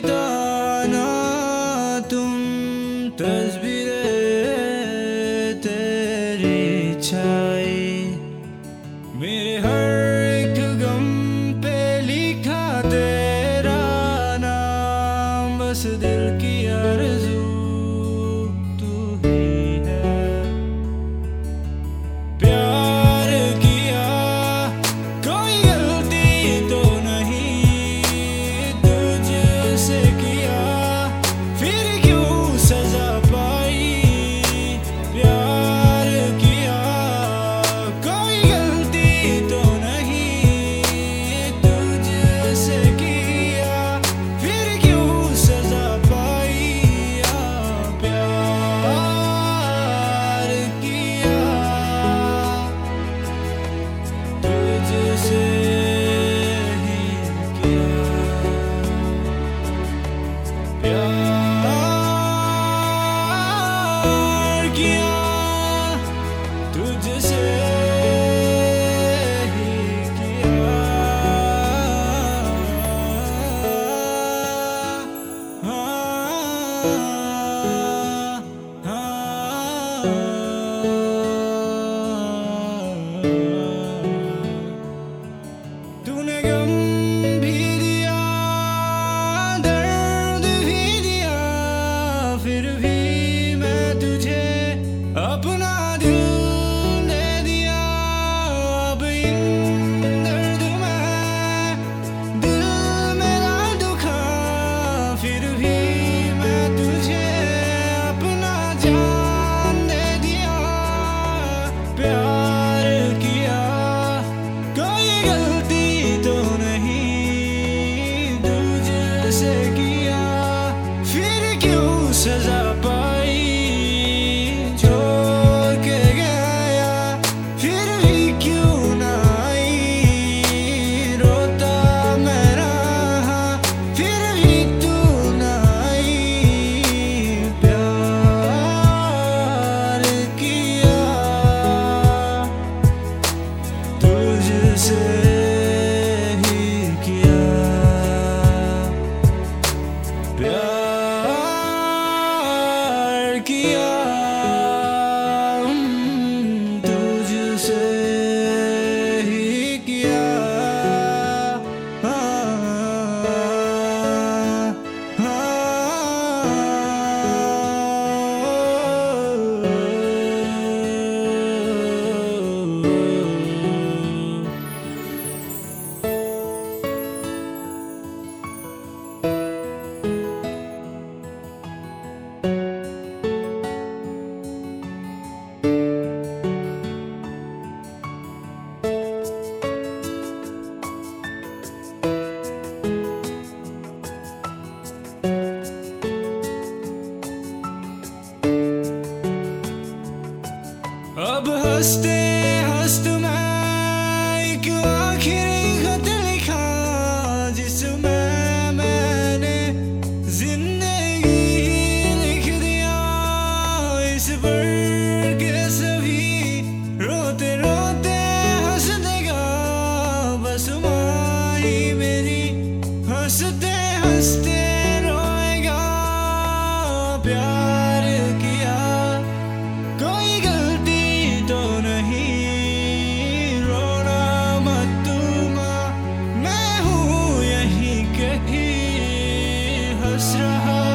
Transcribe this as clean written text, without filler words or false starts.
जीता ना तुम तस्वीरें तेरी छाई मेरे हर एक गम पे लिखा तेरा नाम बस दिल की आरज़ू तू ही है प्यार किया कोई गलती तो नहीं तुझसे किया फिर क्यों सजा पाई प्यार किया कोई गलती तो नहीं तुझसे किया फिर क्यों सजा पाई प्यार किया तुझसे ही किया प्यार किया तुझसे ही किया तूने गम भी दिया दर्द भी दिया फिर भी मैं तुझे अपना दिल दे दिया अब इन दर्द में दिल मेरा दुखा फिर भी मैं तुझे अपना जान दे दिया प्यार किया कोई गलती तो नहीं तुझसे किया फिर क्यों सजा पाई छोड़ के गया फिर भी क्यों ना आई रोता मैं रहा फिर भी तू ना आई प्यार किया तुझसे ही किया प्यार किया तुझसे ही किया अब हंसते हंसते मैं एक आखिरी खत लिखा जिसमें मैंने जिंदगी लिख दिया इस पर के सभी रोते रोते हंस देगा बस माँ ही मेरी हंसते हंसते रोएगा प्यार किया कोई गलती तो नहीं रोना मत तुम मैं हूँ यहीं कहीं हंस रहा